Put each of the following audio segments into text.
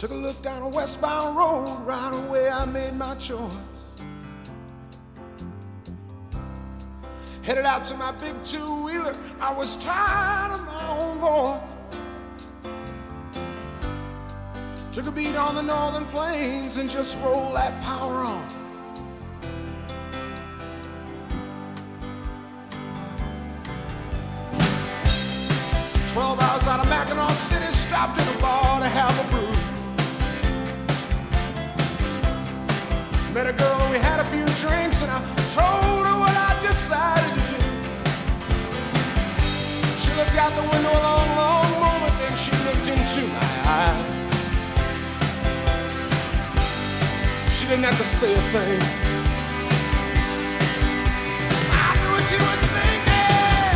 Took a look down a westbound road, right away I made my choice. Headed out to my big two-wheeler, I was tired of my own voice. Took a beat on the northern plains and just rolled that power on. "12 hours out of Mackinac City, stopped in a bar to have a brew. Met a girl and we had a few drinks, and I told her what I decided to do. She looked out the window a long, long moment, then she looked into my eyes. She didn't have to say a thing. I knew what she was thinking.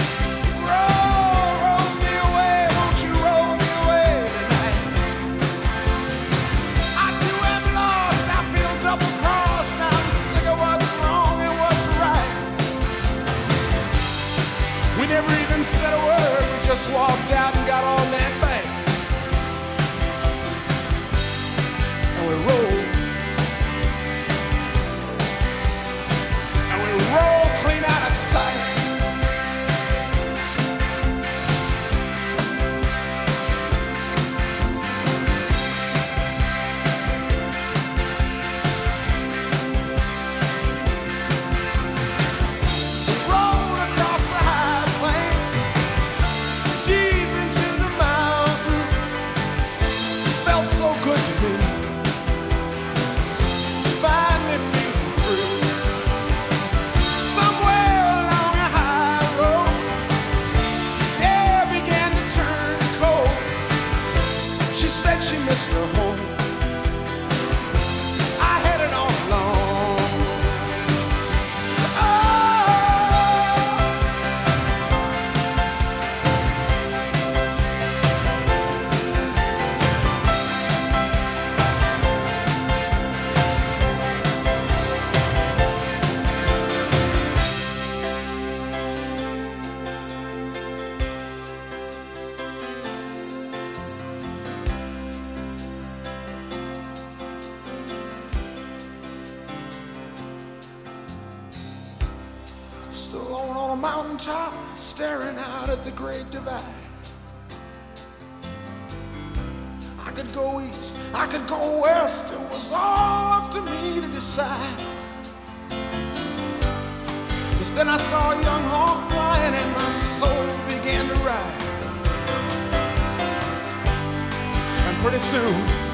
Roll me away, won't you roll me away tonight? I too am lost, I feel double-crossed. I'm sick of what's wrong and what's right. We never even said a word, we just walked out and got on that bank. And we rolled. Roll clean out of sight. Rolled across the high plains, deep into the mountains. Felt so good to me. Finally feeling free. She said she missed her home. I headed on alone. Still alone on a mountaintop, staring out at the Great Divide. I could go east, I could go west, it was all up to me to decide. Just then I saw a young hawk flying and my soul began to rise. And pretty soon